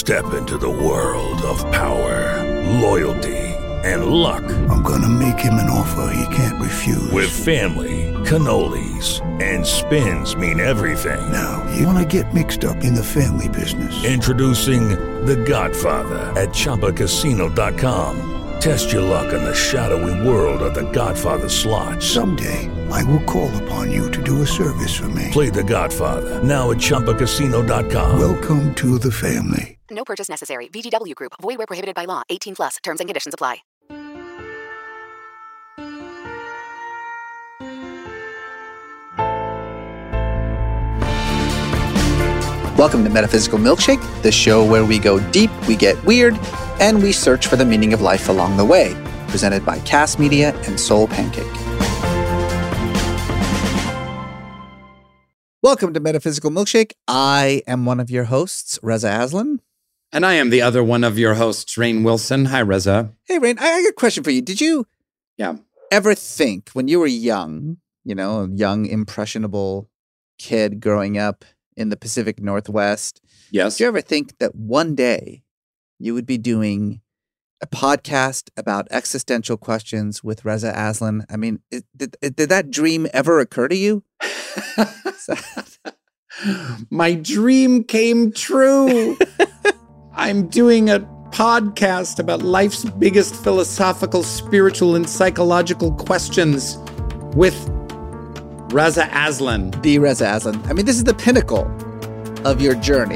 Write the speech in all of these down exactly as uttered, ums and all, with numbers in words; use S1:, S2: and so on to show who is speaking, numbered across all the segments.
S1: Step into the world of power, loyalty, and luck.
S2: I'm gonna make him an offer he can't refuse.
S1: With family, cannolis, and spins mean everything.
S2: Now, you wanna get mixed up in the family business.
S1: Introducing The Godfather at Chumba Casino dot com. Test your luck in the shadowy world of The Godfather slot.
S2: Someday, I will call upon you to do a service for me.
S1: Play The Godfather, now at Chumba Casino dot com.
S2: Welcome to the family.
S3: No purchase necessary. V G W Group. Void where prohibited by law. eighteen plus. Terms and conditions apply.
S4: Welcome to Metaphysical Milkshake, the show where we go deep, we get weird, and we search for the meaning of life along the way. Presented by Cast Media and Soul Pancake. Welcome to Metaphysical Milkshake. I am one of your hosts, Reza Aslan.
S5: And I am the other one of your hosts, Rainn Wilson. Hi, Reza.
S4: Hey, Rainn, I got a question for you. Did you
S5: yeah.
S4: ever think when you were young, you know, a young, impressionable kid growing up in the Pacific Northwest,
S5: yes,
S4: did you ever think that one day you would be doing a podcast about existential questions with Reza Aslan? I mean, it, did, it, did that dream ever occur to you?
S5: My dream came true. I'm doing a podcast about life's biggest philosophical, spiritual, and psychological questions with Reza Aslan.
S4: The Reza Aslan. I mean, this is the pinnacle of your journey.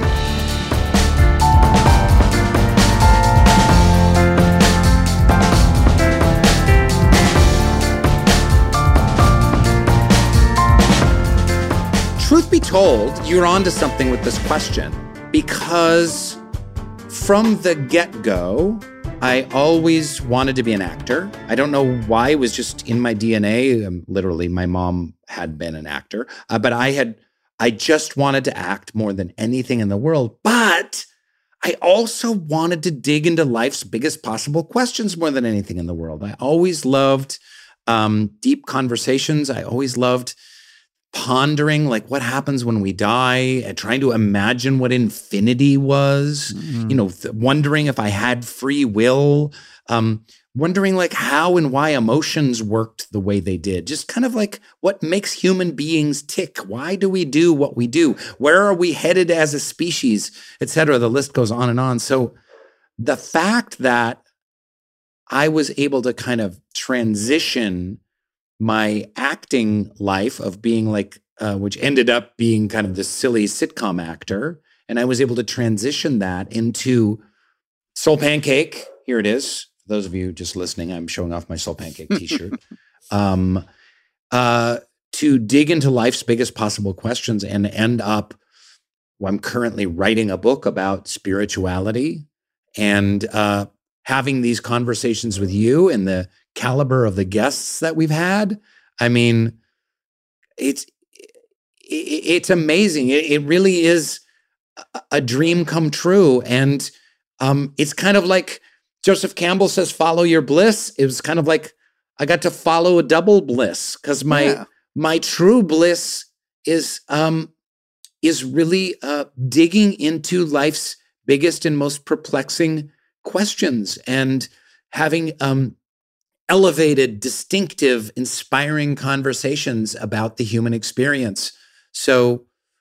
S5: Truth be told, you're onto something with this question, because from the get-go, I always wanted to be an actor. I don't know why. It was just in my D N A. Um, literally, my mom had been an actor, uh, but I had, I just wanted to act more than anything in the world. But I also wanted to dig into life's biggest possible questions more than anything in the world. I always loved um, deep conversations. I always loved pondering, like, what happens when we die, and trying to imagine what infinity was, mm-hmm. you know, th- wondering if I had free will, um, wondering like how and why emotions worked the way they did, just kind of like what makes human beings tick. Why do we do what we do? Where are we headed as a species, et cetera? The list goes on and on. So the fact that I was able to kind of transition my acting life of being like, uh, which ended up being kind of this silly sitcom actor. And I was able to transition that into Soul Pancake. Here it is. For those of you just listening, I'm showing off my Soul Pancake t-shirt. um, uh, to dig into life's biggest possible questions and end up, well, I'm currently writing a book about spirituality and uh, having these conversations with you and the caliber of the guests that we've had. I mean, it's it's amazing. It, it really is a dream come true. And um, it's kind of like Joseph Campbell says, follow your bliss. It was kind of like I got to follow a double bliss, because my yeah. my true bliss is um, is really uh, digging into life's biggest and most perplexing questions and having um, elevated, distinctive, inspiring conversations about the human experience. So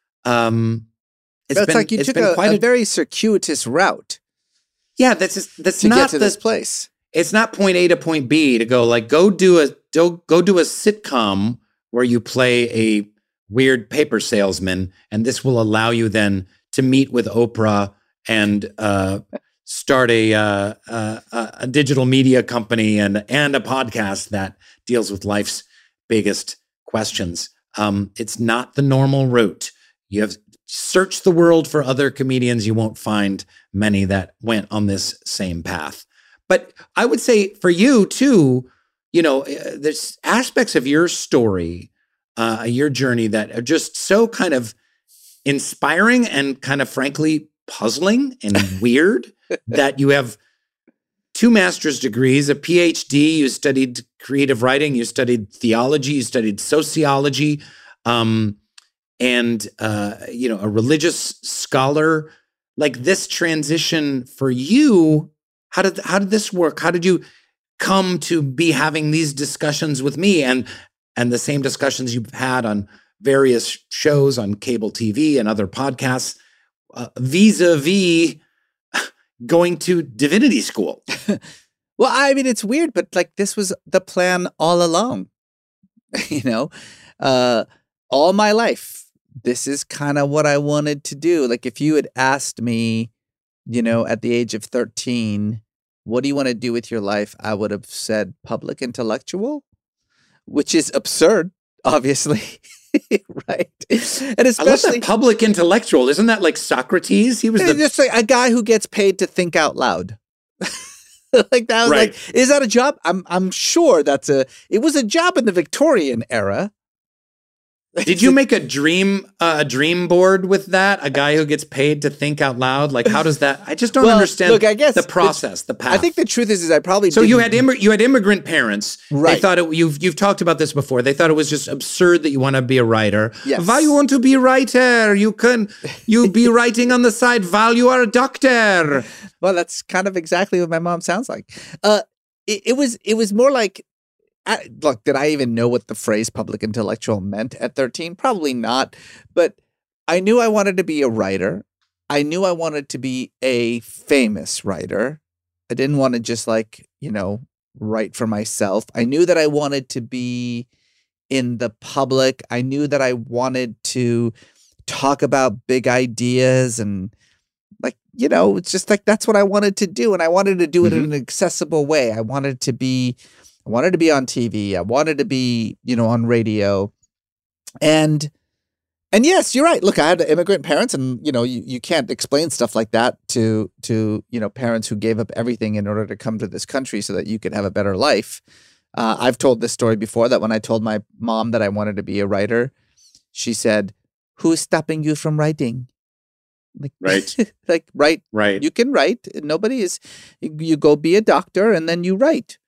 S5: um, it's
S4: that's
S5: been,
S4: like you
S5: it's
S4: took
S5: been
S4: a,
S5: quite
S4: a, a very circuitous route.
S5: Yeah, that's just, that's
S4: to
S5: not
S4: get to
S5: the,
S4: this place.
S5: It's not point A to point B to go like go do a go, go do a sitcom where you play a weird paper salesman, and this will allow you then to meet with Oprah and uh, start a, uh, uh, a digital media company and and a podcast that deals with life's biggest questions. Um, it's not the normal route. You have searched the world for other comedians. You won't find many that went on this same path. But I would say for you too, you know, there's aspects of your story, uh, your journey that are just so kind of inspiring and kind of frankly puzzling and weird that you have two master's degrees, a P H D, you studied creative writing, you studied theology, you studied sociology, um, and, uh, you know, a religious scholar, like this transition for you, how did how did this work? How did you come to be having these discussions with me and and the same discussions you've had on various shows on cable T V and other podcasts, uh, vis-a-vis going to divinity school?
S4: Well, I mean, it's weird, but like this was the plan all along, you know, uh, all my life. This is kind of what I wanted to do. Like if you had asked me, you know, at the age of thirteen, what do you want to do with your life? I would have said public intellectual, which is absurd, obviously. Right. And especially
S5: I love that public intellectual. Isn't that like Socrates? He was the
S4: just like a guy who gets paid to think out loud. Like that was
S5: Right.
S4: like, is that a job? I'm I'm sure that's a it was a job in the Victorian era.
S5: Did you make a dream uh, a dream board with that? A guy who gets paid to think out loud? Like, how does that? I just don't
S4: Well,
S5: understand.
S4: look, I guess
S5: the
S4: the-
S5: process, the, path.
S4: I think the truth is, is I probably
S5: so. You
S4: didn't-
S5: had immig- you had immigrant parents. They
S4: Right.
S5: thought it, you've you've talked about this before. They thought it was just absurd that you want to be a writer.
S4: Yes.
S5: Why you want to be a writer? You can you be writing on the side while you are a doctor.
S4: Well, that's kind of exactly what my mom sounds like. Uh, it, it was it was more like, I, look, did I even know what the phrase public intellectual meant at thirteen? Probably not. But I knew I wanted to be a writer. I knew I wanted to be a famous writer. I didn't want to just like, you know, write for myself. I knew that I wanted to be in the public. I knew that I wanted to talk about big ideas and like, you know, it's just like that's what I wanted to do. And I wanted to do it
S5: Mhm.
S4: in an accessible way. I wanted to be I wanted to be on T V. I wanted to be, you know, on radio. And and yes, you're right. Look, I had immigrant parents and, you know, you, you can't explain stuff like that to to, you know, parents who gave up everything in order to come to this country so that you could have a better life. Uh, I've told this story before that when I told my mom that I wanted to be a writer, she said, "Who's stopping you from writing?" Like,
S5: Right.
S4: like, write.
S5: Right.
S4: You can write. Nobody is, you go be a doctor and then you write.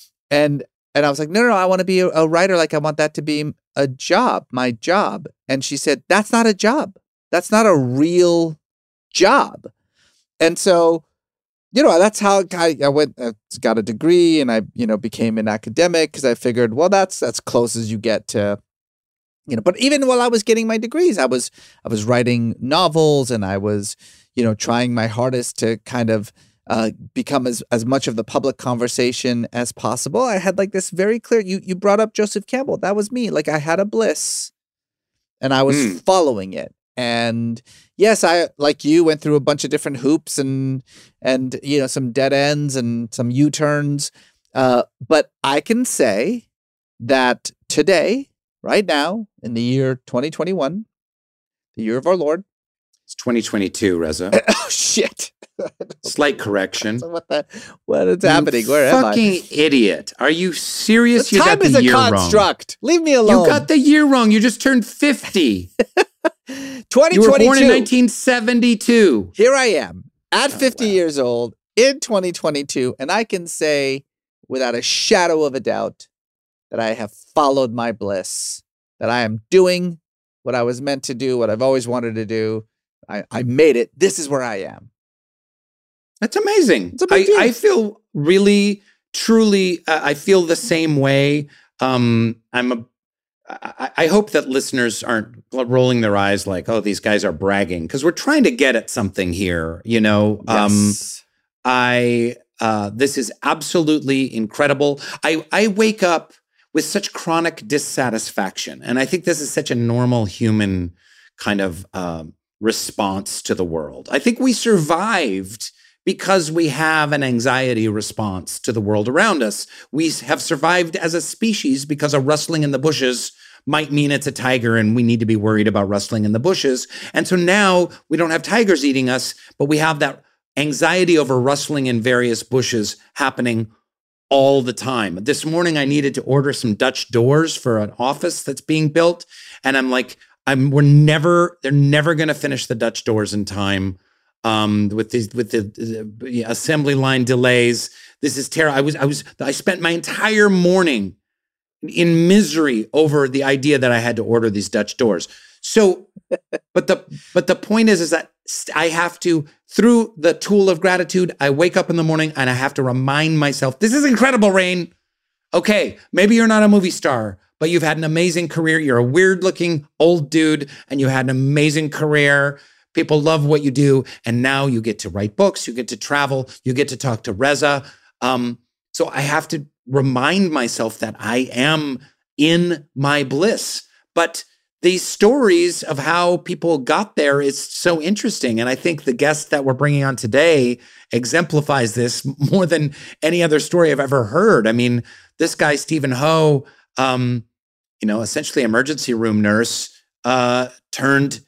S4: And and I was like, no, no, no, I want to be a, a writer. Like I want that to be a job, my job. And she said, that's not a job. That's not a real job. And so, you know, that's how I, I went, I got a degree and I, you know, became an academic because I figured, well, that's that's close as you get to, you know, but even while I was getting my degrees, I was I was writing novels and I was, you know, trying my hardest to kind of uh, become as, as much of the public conversation as possible. I had like this very clear, you you brought up Joseph Campbell. That was me. Like I had a bliss and I was
S5: Mm.
S4: following it. And yes, I, like you, went through a bunch of different hoops and, and you know, some dead ends and some U-turns. Uh, but I can say that today, right now, in the year twenty twenty-one, the year of our Lord.
S5: It's twenty twenty-two, Reza.
S4: Oh, shit.
S5: Slight correction.
S4: So what the, what is happening? Where am I?
S5: Fucking idiot. Are you serious?
S4: The
S5: You
S4: time
S5: got the
S4: is a
S5: year wrong.
S4: construct. Leave me alone.
S5: You got the year wrong. You just turned fifty.
S4: twenty twenty-two.
S5: You were born in nineteen seventy-two.
S4: Here I am at fifty
S5: Oh, wow.
S4: years old in twenty twenty-two. And I can say without a shadow of a doubt that I have followed my bliss, that I am doing what I was meant to do, what I've always wanted to do. I, I made it. This is where I am.
S5: That's amazing.
S4: It's a big
S5: I,
S4: deal.
S5: I feel really, truly, uh, I feel the same way. Um, I'm a, I, I hope that listeners aren't rolling their eyes like, oh, these guys are bragging, because we're trying to get at something here, you know? Um,
S4: Yes.
S5: I, uh, this is absolutely incredible. I, I wake up with such chronic dissatisfaction. And I think this is such a normal human kind of um, response to the world. I think we survived because we have an anxiety response to the world around us. We have survived as a species because a rustling in the bushes might mean it's a tiger and we need to be worried about rustling in the bushes. And so now we don't have tigers eating us, but we have that anxiety over rustling in various bushes happening all the time. This morning, I needed to order some Dutch doors for an office that's being built. And I'm like, I'm, we're never, they're never going to finish the Dutch doors in time. Um, with these, with the, the assembly line delays. This is terrible. I was, I was, I spent my entire morning in misery over the idea that I had to order these Dutch doors. So, but the, but the point is, is that I have to, through the tool of gratitude, I wake up in the morning and I have to remind myself, this is incredible, Rainn. Okay, maybe you're not a movie star, but you've had an amazing career. You're a weird looking old dude and you had an amazing career. People love what you do. And now you get to write books, you get to travel, you get to talk to Reza. Um, so I have to remind myself that I am in my bliss. But these stories of how people got there is so interesting. And I think the guest that we're bringing on today exemplifies this more than any other story I've ever heard. I mean, this guy, Stephen Ho, um, you know, essentially emergency room nurse, uh, turned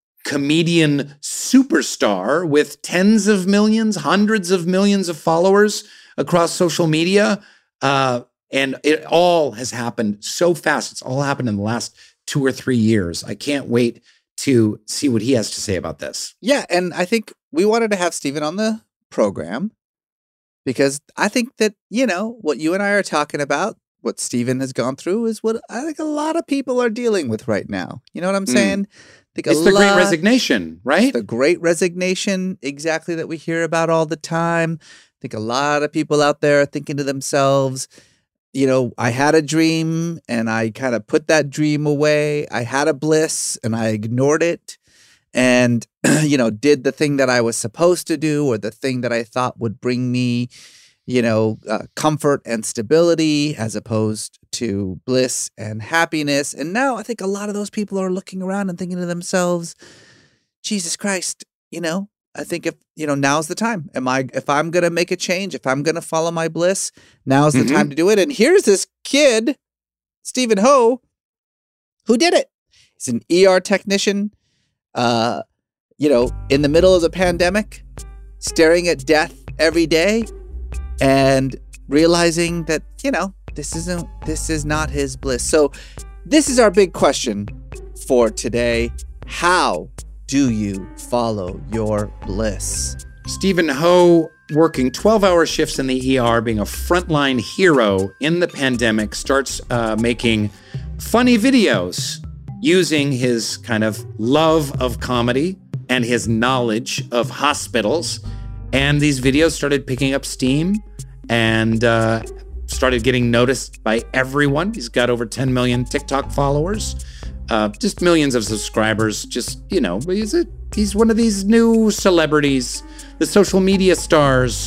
S5: comedian superstar with tens of millions, hundreds of millions of followers across social media. Uh, and it all has happened so fast. It's all happened in the last two or three years. I can't wait to see what he has to say about this.
S4: Yeah, and I think we wanted to have Stephen on the program because I think that, you know, what you and I are talking about, what Stephen has gone through is what I think a lot of people are dealing with right now. You know what I'm saying? Mm. I think
S5: it's the lot, Great Resignation, right?
S4: The Great Resignation, exactly, that we hear about all the time. I think a lot of people out there are thinking to themselves, you know, I had a dream and I kind of put that dream away. I had a bliss and I ignored it and, you know, did the thing that I was supposed to do or the thing that I thought would bring me, you know, uh, comfort and stability as opposed to bliss and happiness. And now I think a lot of those people are looking around and thinking to themselves, Jesus Christ, you know, I think if, you know, now's the time. Am I, if I'm going to make a change, if I'm going to follow my bliss, now's the mm-hmm. time to do it. And here's this kid, Stephen Ho, who did it. He's an E R technician, uh, you know, in the middle of the pandemic, staring at death every day and realizing that, you know, this isn't, this is not his bliss. So this is our big question for today. How do you follow your bliss?
S5: Stephen Ho, working twelve-hour shifts in the E R, being a frontline hero in the pandemic, starts uh, making funny videos using his kind of love of comedy and his knowledge of hospitals. And these videos started picking up steam and uh, started getting noticed by everyone. He's got over ten million TikTok followers. Uh, just millions of subscribers, just, you know, he's, a, he's one of these new celebrities, the social media stars.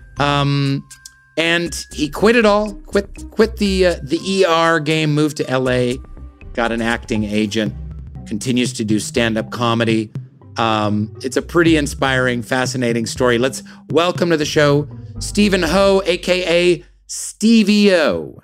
S5: Um, and he quit it all, quit quit the uh, the E R game, moved to L A, got an acting agent, continues to do stand-up comedy. Um, it's a pretty inspiring, fascinating story. Let's welcome to the show, Stephen Ho, a k a. Stevie O.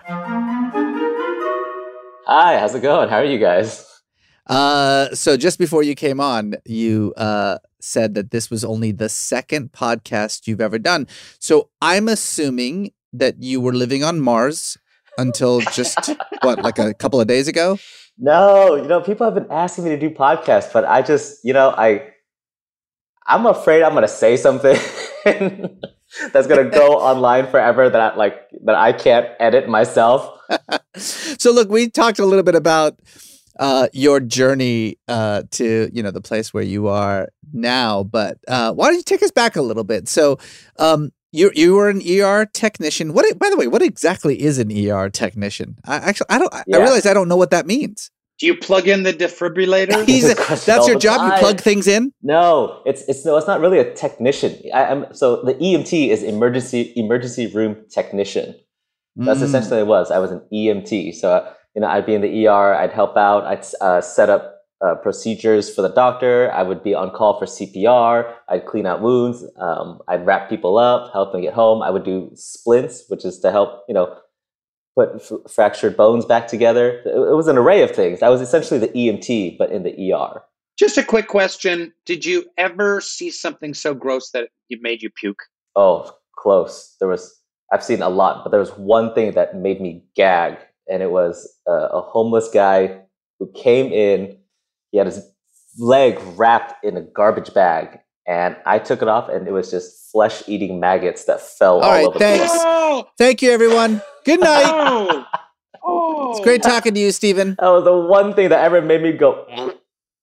S6: Hi, how's it going? How are you guys?
S4: Uh, so just before you came on, you uh, said that this was only the second podcast you've ever done. So I'm assuming that you were living on Mars until just, what, like a couple of days ago?
S6: No, you know, people have been asking me to do podcasts, but I just, you know, I, I'm afraid I'm going to say something that's going to go online forever that I, like, that I can't edit myself.
S4: So look, we talked a little bit about uh, your journey uh, to, you know, the place where you are now, but uh, why don't you take us back a little bit? So um, you you were an E R technician. What, by the way, what exactly is an E R technician? I actually, I don't, yeah. I realize I don't know what that means.
S7: Do you plug in the defibrillator?
S4: He's a, that's your job. You plug things in?
S6: No, it's it's no, it's not really a technician. I, I'm so the E M T is emergency emergency room technician. That's mm. essentially what it was. I was an E M T. So, you know, I'd be in the E R, I'd help out, I'd uh, set up uh, procedures for the doctor, I would be on call for C P R, I'd clean out wounds, um, I'd wrap people up, help them get home, I would do splints, which is to help, you know, put f- fractured bones back together. It, it was an array of things. I was essentially the E M T, but in the E R.
S7: Just a quick question. Did you ever see something so gross that it made you puke?
S6: Oh, close. There was... I've seen a lot, but there was one thing that made me gag, and it was uh, a homeless guy who came in. He had his leg wrapped in a garbage bag, and I took it off, and it was just flesh-eating maggots that fell all, all right, over
S4: thanks.
S6: the place.
S4: Oh! Thank you, everyone. Good night. Oh! Oh! It's great talking to you, Stephen.
S6: That was the one thing that ever made me go...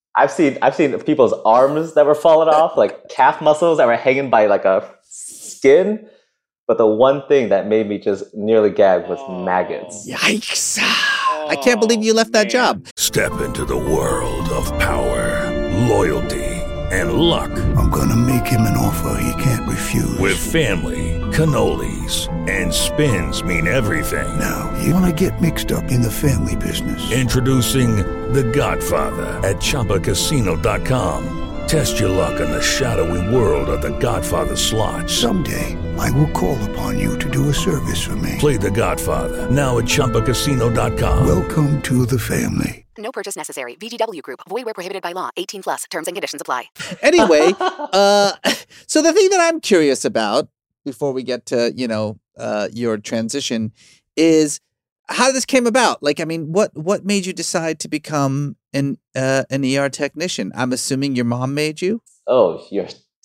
S6: I've seen I've seen people's arms that were falling off, like calf muscles that were hanging by like a skin. But the one thing that made me just nearly gag was oh. maggots.
S4: Yikes. Oh, I can't believe you left that man. job.
S1: Step into the world of power, loyalty, and luck.
S2: I'm going to make him an offer he can't refuse.
S1: With family, cannolis, and spins mean everything.
S2: Now, you want to get mixed up in the family business.
S1: Introducing The Godfather at Chumba Casino dot com. Test your luck in the shadowy world of The Godfather slot.
S2: Someday, I will call upon you to do a service for me.
S1: Play The Godfather now at Chumba Casino dot com.
S2: Welcome to the family.
S3: No purchase necessary. V G W Group. Void where prohibited by law. eighteen plus. Terms and conditions apply.
S4: Anyway, uh, so the thing that I'm curious about before we get to, you know, uh, your transition is how this came about. Like, I mean, what what made you decide to become an uh, an E R technician? I'm assuming your mom made you?
S6: Oh, you're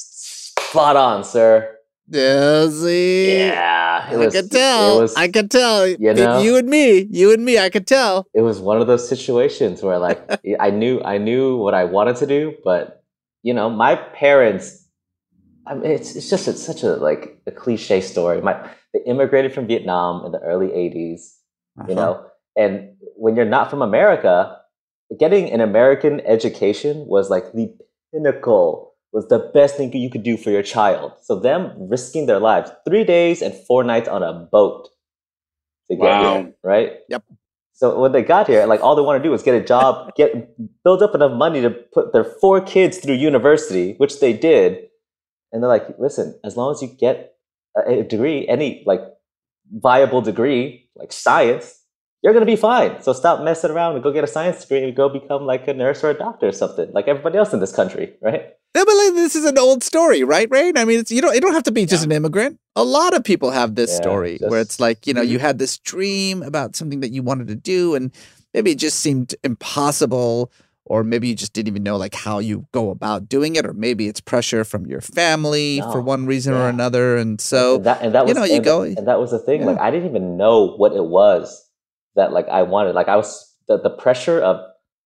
S6: spot on, sir.
S4: Yeah, see?
S6: Yeah.
S4: It was, I could tell. It was, I could tell. You know, you and me. You and me, I could tell.
S6: It was one of those situations where like I knew I knew what I wanted to do, but you know, my parents, I mean, it's it's just it's such a like a cliche story. My they immigrated from Vietnam in the early eighties, uh-huh. you know, and when you're not from America, getting an American education was like the pinnacle, was the best thing you could do for your child. So them risking their lives, three days and four nights on a boat to get wow. here, right?
S4: Yep.
S6: So when they got here, like all they want to do is get a job, get build up enough money to put their four kids through university, which they did. And they're like, listen, as long as you get a, a degree, any like viable degree, like science, you're going to be fine. So stop messing around and go get a science degree and go become like a nurse or a doctor or something, like everybody else in this country, right?
S4: Yeah, but like, this is an old story, right, Rain? I mean, it's you don't, you don't have to be just yeah. an immigrant. A lot of people have this yeah, story just, where it's like, you know, mm-hmm. you had this dream about something that you wanted to do and maybe it just seemed impossible, or maybe you just didn't even know like how you go about doing it, or maybe it's pressure from your family no. for one reason yeah. or another. And so,
S6: and that, and that was,
S4: you know, you
S6: and
S4: go.
S6: That, and that was the thing.
S4: Yeah.
S6: Like, I didn't even know what it was that like I wanted. Like I was, the, the pressure of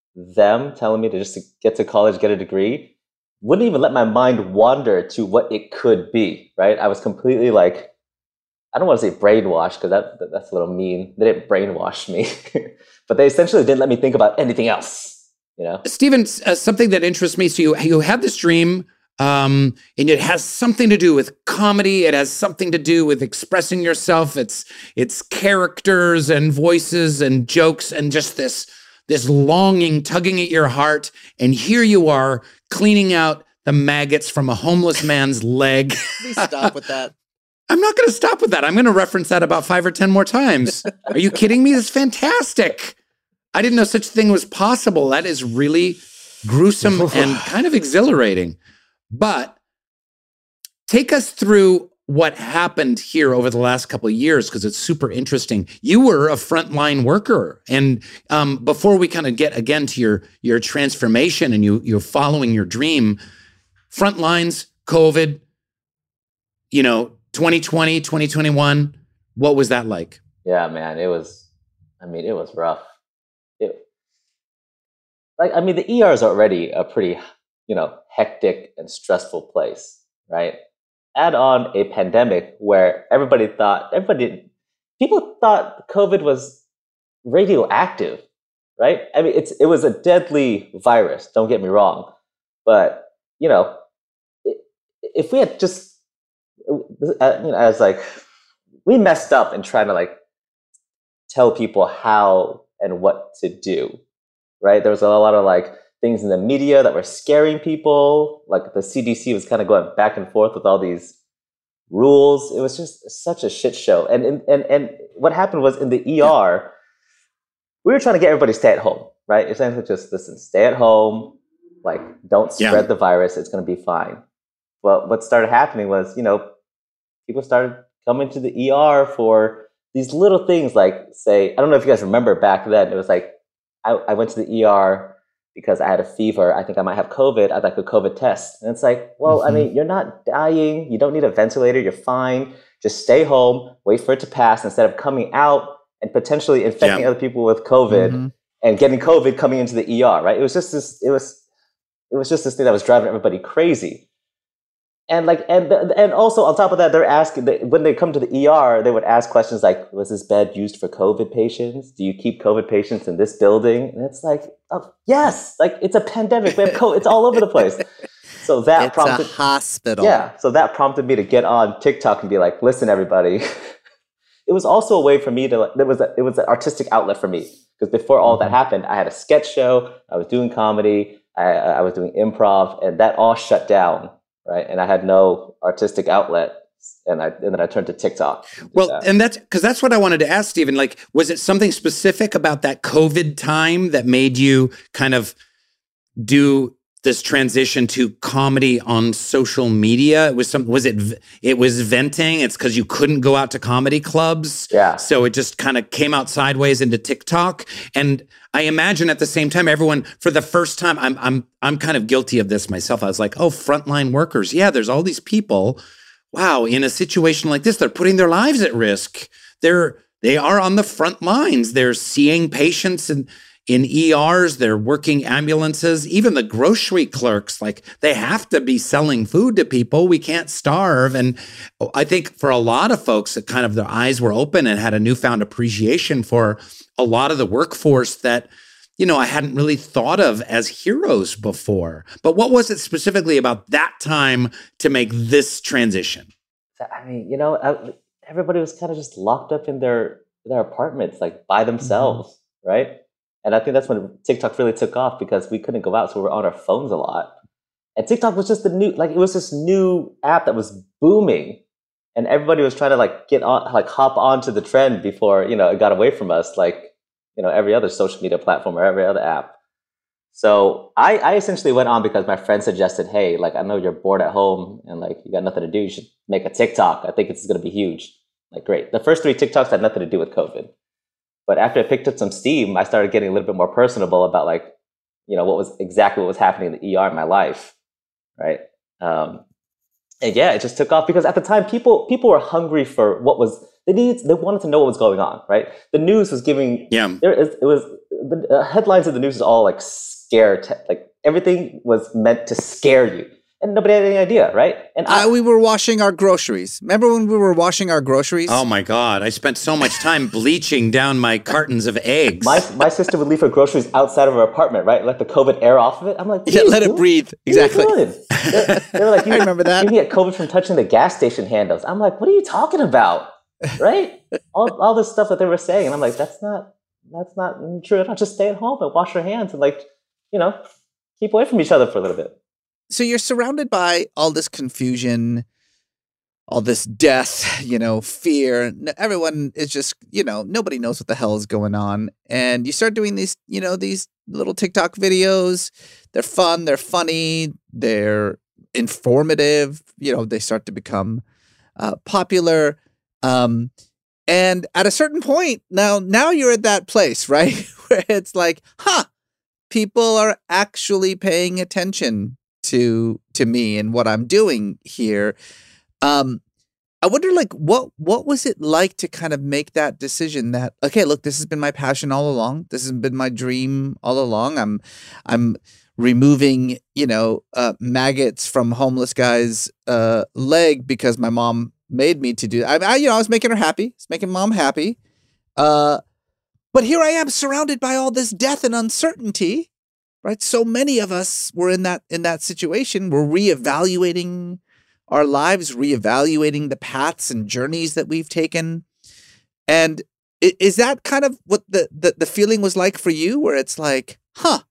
S6: them telling me to just to get to college, get a degree, wouldn't even let my mind wander to what it could be, right? I was completely like, I don't want to say brainwashed because that, that that's a little mean. They didn't brainwash me, but they essentially didn't let me think about anything else, you know?
S5: Stephen, uh, something that interests me, so you, you had this dream, um, and it has something to do with comedy. It has something to do with expressing yourself. It's it's characters and voices and jokes and just this this longing tugging at your heart. And here you are cleaning out the maggots from a homeless man's leg.
S4: Please stop with that.
S5: I'm not going to stop with that. I'm going to reference that about five or ten more times. Are you kidding me? That's fantastic. I didn't know such a thing was possible. That is really gruesome and kind of exhilarating. But take us through what happened here over the last couple of years, because it's super interesting. You were a frontline worker. And um, before we kind of get again to your, your transformation and you, you're following your dream, front lines, COVID, you know, twenty twenty, twenty twenty-one, what was that like?
S6: Yeah, man, it was, I mean, it was rough. It, like, I mean, the E R is already a pretty, you know, hectic and stressful place, right? Add on a pandemic where everybody thought, everybody, people thought COVID was radioactive, right? I mean, it's it was a deadly virus, don't get me wrong. But, you know, if we had just, you know, I was like, we messed up in trying to like tell people how and what to do, right? There was a lot of like things in the media that were scaring people. Like the C D C was kind of going back and forth with all these rules. It was just such a shit show. And and and, and what happened was in the E R, we were trying to get everybody to stay at home, right? Essentially just listen, stay at home, like don't spread yeah. the virus. It's going to be fine. But what started happening was, you know, people started coming to the E R for these little things like, say, I don't know if you guys remember back then, it was like, I, I went to the E R because I had a fever. I think I might have COVID. I'd like a COVID test. And it's like, well, mm-hmm. I mean, you're not dying. You don't need a ventilator. You're fine. Just stay home, wait for it to pass instead of coming out and potentially infecting yeah. other people with COVID mm-hmm. and getting COVID coming into the E R, right? It was just this, it was, It was just this thing that was driving everybody crazy. And like, and and also on top of that, they're asking when they come to the E R, they would ask questions like, "Was this bed used for COVID patients? Do you keep COVID patients in this building?" And it's like, oh, yes, like it's a pandemic. We have COVID. It's all over the place. So that
S4: it's
S6: prompted
S4: a hospital.
S6: Yeah. So that prompted me to get on TikTok and be like, "Listen, everybody." It was also a way for me to. There was a, it was an artistic outlet for me because before all that happened, I had a sketch show. I was doing comedy. I, I was doing improv, and that all shut down, right? And I had no artistic outlet, and I and then I turned to TikTok.
S5: Well,
S6: that.
S5: and that's because that's what I wanted to ask, Stephen. Like, was it something specific about that COVID time that made you kind of do this transition to comedy on social media? It was some. Was it? It was venting. It's because you couldn't go out to comedy clubs.
S6: Yeah.
S5: So it just kind of came out sideways into TikTok. And I imagine at the same time, everyone for the first time, I'm I'm I'm kind of guilty of this myself. I was like, oh, frontline workers. Yeah, there's all these people. Wow, in a situation like this, they're putting their lives at risk. They're they are on the front lines. They're seeing patients and. In E Rs, they're working ambulances, even the grocery clerks, like they have to be selling food to people. We can't starve. And I think for a lot of folks that kind of their eyes were open and had a newfound appreciation for a lot of the workforce that, you know, I hadn't really thought of as heroes before. But what was it specifically about that time to make this transition?
S6: I mean, you know, everybody was kind of just locked up in their their apartments, like by themselves, mm-hmm. right? And I think that's when TikTok really took off because we couldn't go out, so we were on our phones a lot. And TikTok was just the new, like it was this new app that was booming, and everybody was trying to like get on, like hop onto the trend before you know it got away from us, like you know every other social media platform or every other app. So I, I essentially went on because my friend suggested, hey, like I know you're bored at home and like you got nothing to do, you should make a TikTok. I think it's going to be huge. Like great. The first three TikToks had nothing to do with COVID. But after I picked up some steam, I started getting a little bit more personable about like, you know, what was exactly what was happening in the E R in my life, right? Um, and yeah, it just took off because at the time, people people were hungry for what was they needed. They wanted to know what was going on, right? The news was giving. Yeah. There is, it was the uh, headlines of the news is all like scare, te- like everything was meant to scare you. And nobody had any idea, right? And I,
S4: uh, we were washing our groceries. Remember when we were washing our groceries?
S5: Oh my God. I spent so much time bleaching down my cartons of eggs.
S6: My my sister would leave her groceries outside of her apartment, right? Let the COVID air off of it. I'm like,
S4: yeah, let doing? it breathe. Exactly.
S6: They're, they're like, you, I remember that. You get COVID from touching the gas station handles. I'm like, what are you talking about? Right? all all this stuff that they were saying. And I'm like, that's not that's not true. I'll just stay at home and wash your hands and like, you know, keep away from each other for a little bit.
S4: So you're surrounded by all this confusion, all this death, you know, fear. Everyone is just, you know, nobody knows what the hell is going on. And you start doing these, you know, these little TikTok videos. They're fun. They're funny. They're informative. You know, they start to become uh, popular. Um, and at a certain point, now, now you're at that place, right? Where it's like, huh, people are actually paying attention to to me and what I'm doing here. Um, I wonder, like, what what was it like to kind of make that decision that, okay, look, this has been my passion all along. This has been my dream all along. I'm I'm removing, you know, uh, maggots from homeless guy's uh, leg because my mom made me to do that. I, I, you know, I was making her happy. It's making mom happy. Uh, but here I am surrounded by all this death and uncertainty. Right, so many of us were in that in that situation. We're reevaluating our lives, reevaluating the paths and journeys that we've taken. And is that kind of what the, the, the feeling was like for you, where it's like, huh,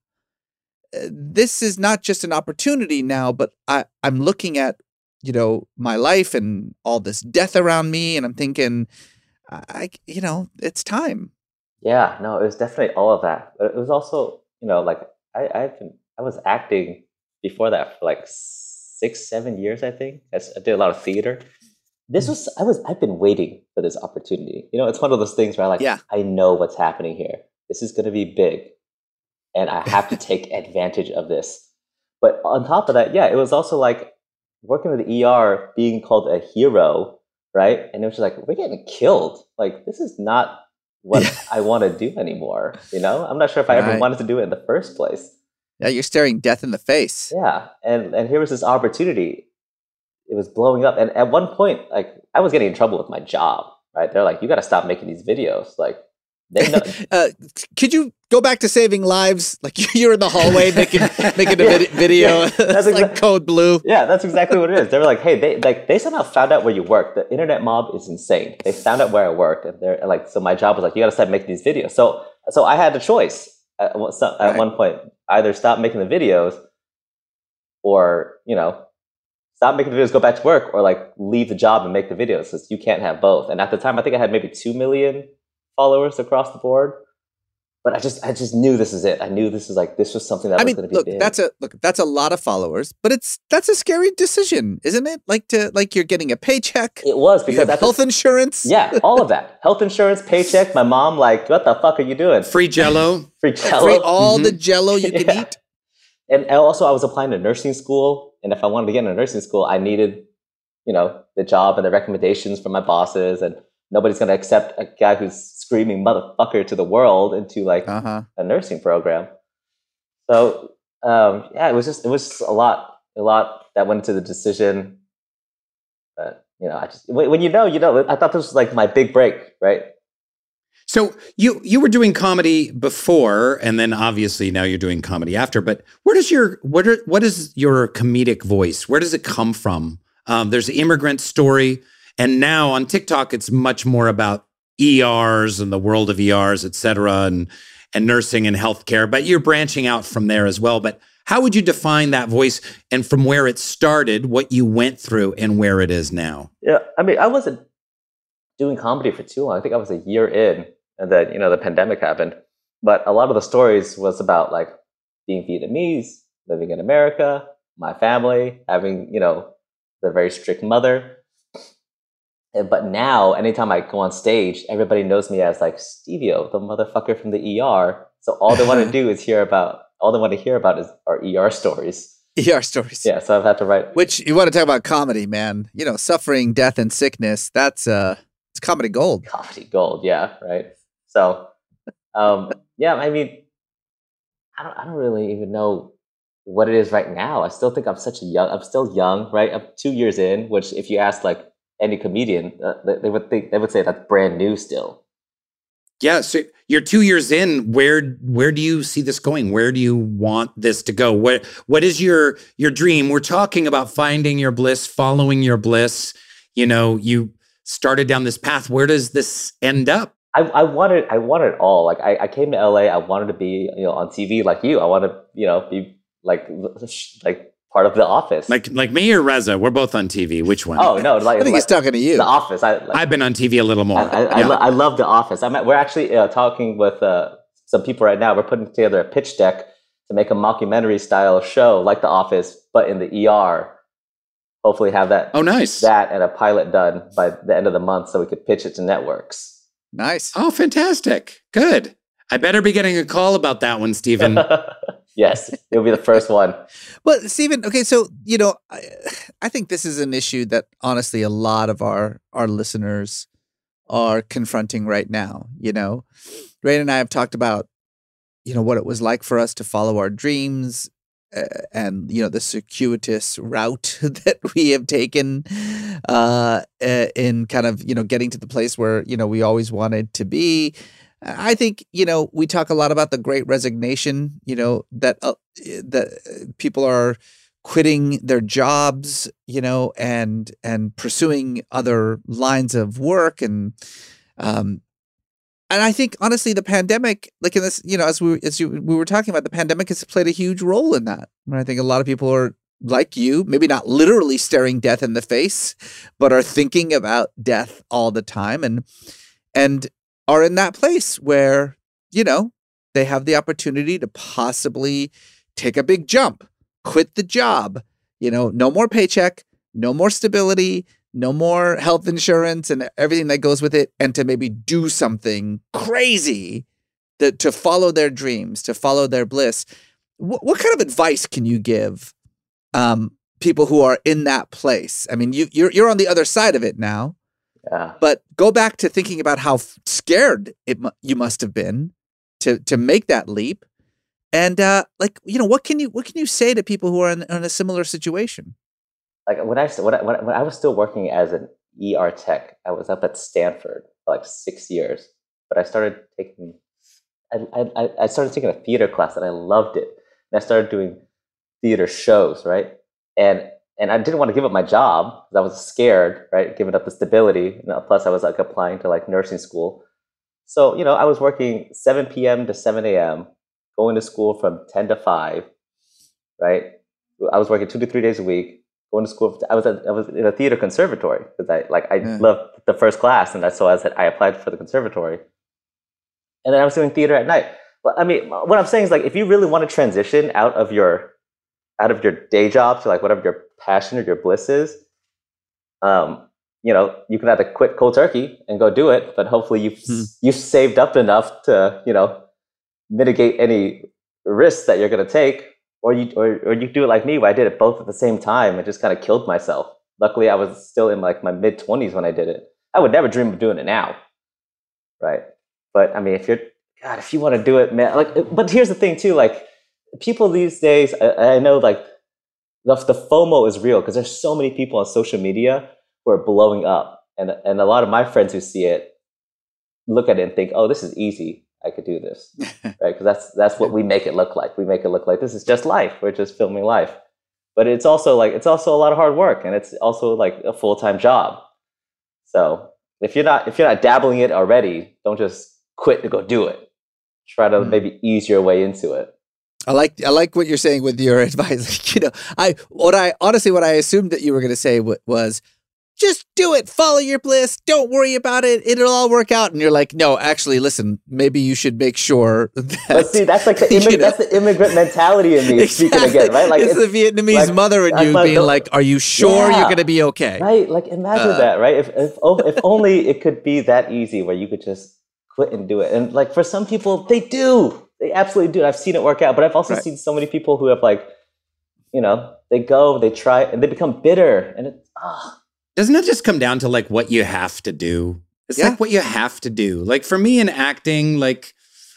S4: this is not just an opportunity now, but I, I'm looking at, you know, my life and all this death around me, and I'm thinking, I, you know, it's time.
S6: Yeah, no, it was definitely all of that. But it was also, you know, like, I, I've been, I was acting before that for like six, seven years, I think. I did a lot of theater. This was, I was, I've been waiting for this opportunity. You know, it's one of those things where I like, yeah. I know what's happening here. This is going to be big and I have to take advantage of this. But on top of that, yeah, it was also like working in the E R, being called a hero, right? And it was just like, we're getting killed. Like, this is not what I want to do anymore. You know, I'm not sure if I ever
S4: right.
S6: wanted to do it in the first place.
S4: Yeah, you're staring death in the face.
S6: Yeah, and and here was this opportunity. It was blowing up, and at one point, like I was getting in trouble with my job. Right? They're like, "You got to stop making these videos." Like, they know.
S4: uh, could you go back to saving lives? Like you're in the hallway making making a yeah, vid- video. Yeah, that's exa- like Code Blue.
S6: Yeah, that's exactly what it is. They were like, "Hey, they like they somehow found out where you work. The internet mob is insane. They found out where I worked, and they're like, so my job was like, you got to start making these videos." So, so I had a choice at, at right. one point: either stop making the videos, or you know, stop making the videos, go back to work, or like leave the job and make the videos. Because you can't have both. And at the time, I think I had maybe two million followers across the board. But I just, I just knew this is it. I knew this is like this was something that
S4: I
S6: was
S4: mean,
S6: going to be
S4: look,
S6: big.
S4: That's a look. That's a lot of followers, but it's that's a scary decision, isn't it? Like to like you're getting a paycheck.
S6: It was because
S4: you have
S6: that's
S4: health
S6: a,
S4: insurance.
S6: Yeah, all of that. Health insurance, paycheck. My mom, like, what the fuck are you doing?
S5: Free Jell-O,
S6: free Jell-O,
S4: free all mm-hmm. the Jell-O you can
S6: yeah.
S4: eat.
S6: And also, I was applying to nursing school, and if I wanted to get into nursing school, I needed, you know, the job and the recommendations from my bosses, and nobody's going to accept a guy who's screaming motherfucker to the world into like
S4: uh-huh.
S6: a nursing program. So um, yeah, it was just it was just a lot, a lot that went into the decision. But you know, I just when you know, you know. I thought this was like my big break, right?
S5: So you you were doing comedy before, and then obviously now you're doing comedy after. But where does your what are, what is your comedic voice? Where does it come from? Um, there's the Immigrant Story, and now on TikTok, it's much more about E Rs and the world of E Rs, et cetera, and and nursing and healthcare. But you're branching out from there as well. But how would you define that voice, and from where it started, what you went through, and where it is now?
S6: Yeah, I mean, I wasn't doing comedy for too long. I think I was a year in. And then, you know, the pandemic happened. But a lot of the stories was about like being Vietnamese, living in America, my family, having, you know, the very strict mother. And, but now, anytime I go on stage, everybody knows me as like Stevio, the motherfucker from the E R. So all they want to do is hear about, all they want to hear about is our E R stories.
S4: E R stories.
S6: Yeah, so I've had to write.
S4: Which, you want to talk about comedy, man. You know, suffering, death, and sickness, that's uh, it's comedy gold.
S6: Comedy gold, yeah, right. So, um, yeah, I mean, I don't, I don't really even know what it is right now. I still think I'm such a young, I'm still young, right? I'm two years in, which if you ask like any comedian, uh, they, they would think, they would say that's brand new still.
S5: Yeah. So you're two years in. Where, where do you see this going? Where do you want this to go? What, what is your, your dream? We're talking about finding your bliss, following your bliss. You know, you started down this path. Where does this end up?
S6: I, I wanted, I wanted it all. Like I, I came to L A. I wanted to be, you know, on T V like you. I want to, you know, be like, like part of The Office.
S5: Like, like me or Reza? We're both on T V. Which one?
S6: Oh no, like
S4: I think
S6: like,
S4: he's talking to you.
S6: The Office. I, like,
S5: I've been on T V a little more.
S6: I, I,
S5: yeah.
S6: I, lo- I love The Office. I'm at, we're actually uh, talking with uh, some people right now. We're putting together a pitch deck to make a mockumentary style show like The Office, but in the E R. Hopefully, have that.
S5: Oh, nice.
S6: That and a pilot done by the end of the month, so we could pitch it to networks.
S4: Nice.
S5: Oh, fantastic. Good. I better be getting a call about that one, Stephen.
S6: Yes, you'll be the first one.
S4: Well, Stephen, okay, so, you know, I, I think this is an issue that honestly a lot of our, our listeners are confronting right now. You know, Ray and I have talked about, you know, what it was like for us to follow our dreams uh, and, you know, the circuitous route that we have taken uh, uh, in kind of, you know, getting to the place where, you know, we always wanted to be. I think, you know, we talk a lot about the Great Resignation, you know, that uh, that people are quitting their jobs, you know, and and pursuing other lines of work. And um, and I think, honestly, the pandemic, like in this, you know, as we as you, we were talking about, the pandemic has played a huge role in that. And I think a lot of people are like you, maybe not literally staring death in the face, but are thinking about death all the time. And and are in that place where, you know, they have the opportunity to possibly take a big jump, quit the job, you know, no more paycheck, no more stability, no more health insurance and everything that goes with it, and to maybe do something crazy that, to follow their dreams, to follow their bliss. What, what kind of advice can you give um, people who are in that place? I mean, you, you're you're on the other side of it now.
S6: Yeah.
S4: But go back to thinking about how scared it you must have been to to make that leap, And uh, like, you know, what can you what can you say to people who are in, in a similar situation?
S6: Like when I, when I when I when I was still working as an E R tech, I was up at Stanford for like six years. But I started taking, I I, I started taking a theater class and I loved it. And I started doing theater shows, right? And and I didn't want to give up my job because I was scared, right? Giving up the stability. And plus, I was like applying to like nursing school. So you know, I was working seven p.m. to seven a.m. going to school from ten to five, right? I was working two to three days a week. Going to school, I was at, I was in a theater conservatory because I like I yeah. loved the first class, and that's so I said I applied for the conservatory, and then I was doing theater at night. But I mean, what I'm saying is like if you really want to transition out of your out of your day job to like whatever your passion or your bliss is, um, you know, you can either quit cold turkey and go do it, but hopefully you've hmm. you've saved up enough to you know mitigate any risks that you're going to take. Or you, or, or you do it like me, where I did it both at the same time and just kind of killed myself. Luckily, I was still in like my mid twenties when I did it. I would never dream of doing it now, right? But I mean, if you're, God, if you want to do it, man, like. But here's the thing too, like people these days, I, I know like the, the FOMO is real because there's so many people on social media who are blowing up, and and a lot of my friends who see it look at it and think, oh, this is easy. I could do this, right? Because that's that's what we make it look like. We make it look like this is just life. We're just filming life, but it's also like it's also a lot of hard work, and it's also like a full time job. So if you're not if you're not dabbling it already, don't just quit to go do it. Try to mm. maybe ease your way into it.
S4: I like I like what you're saying with your advice. Like, you know, I what I honestly what I assumed that you were going to say was, just do it. Follow your bliss. Don't worry about it. It'll all work out. And you're like, no, actually, listen, maybe you should make sure that.
S6: But see, that's like the, immig- you know, that's the immigrant mentality in me
S4: exactly.
S6: speaking again, right? Like
S4: it's, it's the Vietnamese like, mother in you being don't, like, are you sure yeah, you're going to be okay?
S6: Right. Like imagine uh, that, right? If, if, oh, if only it could be that easy where you could just quit and do it. And like for some people, they do. They absolutely do. I've seen it work out. But I've also right. seen so many people who have like, you know, they go, they try, and they become bitter. And it's, ah. Oh,
S5: doesn't it just come down to like what you have to do? It's yeah. like what you have to do. Like for me in acting, like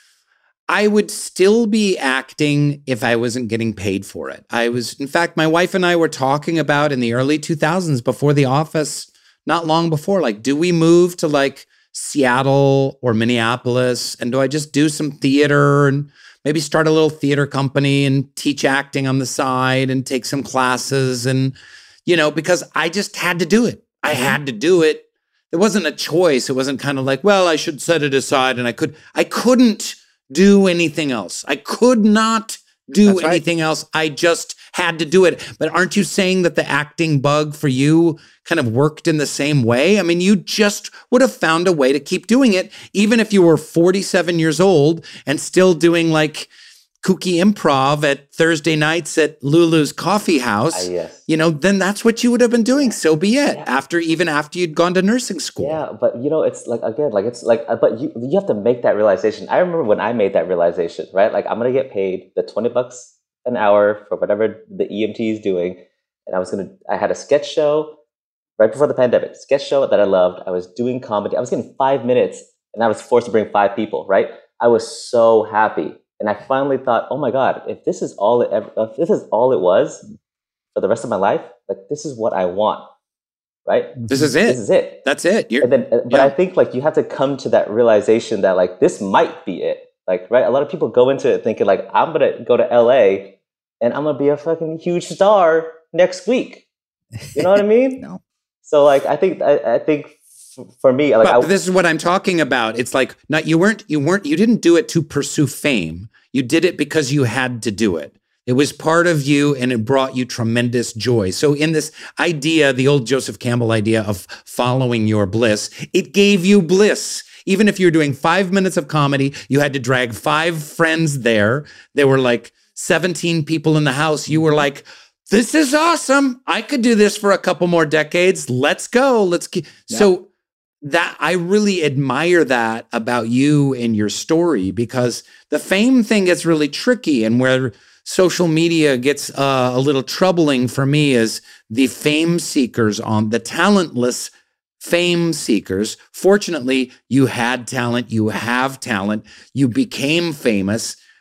S5: I would still be acting if I wasn't getting paid for it. I was, in fact, my wife and I were talking about in the early two thousands before The Office, not long before, like, do we move to like Seattle or Minneapolis? And do I just do some theater and maybe start a little theater company and teach acting on the side and take some classes and, you know, because I just had to do it. I had to do it. There wasn't a choice. It wasn't kind of like, well, I should set it aside. And I could, I couldn't do anything else. I could not do That's anything right. else. I just had to do it. But aren't you saying that the acting bug for you kind of worked in the same way? I mean, you just would have found a way to keep doing it, even if you were forty-seven years old and still doing like kooky improv at Thursday nights at Lulu's Coffee House,
S6: uh, yes.
S5: you know, then that's what you would have been doing. So be it. Yeah. After, even after you'd gone to nursing school.
S6: Yeah, but you know, it's like, again, like it's like, but you you have to make that realization. I remember when I made that realization, right? Like I'm going to get paid the twenty bucks an hour for whatever the E M T is doing. And I was going to, I had a sketch show right before the pandemic, sketch show that I loved. I was doing comedy. I was getting five minutes and I was forced to bring five people, right? I was so happy. And I finally thought, oh my God, if this is all it ever, if this is all it was for the rest of my life, like this is what I want, right?
S5: This is it.
S6: This is it.
S5: That's it.
S6: You're, and then, but yeah. I think like you have to come to that realization that like this might be it. Like, right? A lot of people go into it thinking like, I'm gonna go to L A and I'm gonna be a fucking huge star next week. You know what I mean?
S4: No.
S6: So like, I think, I, I think. For me, like
S5: but
S6: I,
S5: this is what I'm talking about. It's like not you weren't you weren't you didn't do it to pursue fame. You did it because you had to do it. It was part of you and it brought you tremendous joy. So in this idea, the old Joseph Campbell idea of following your bliss, it gave you bliss. Even if you're doing five minutes of comedy, you had to drag five friends there. There were like seventeen people in the house. You were like, this is awesome. I could do this for a couple more decades. Let's go. Let's keep. Yeah. So that I really admire that about you and your story, because the fame thing gets really tricky, and where social media gets uh, a little troubling for me is the fame seekers on the talentless fame seekers. Fortunately, you had talent, you have talent, you became famous.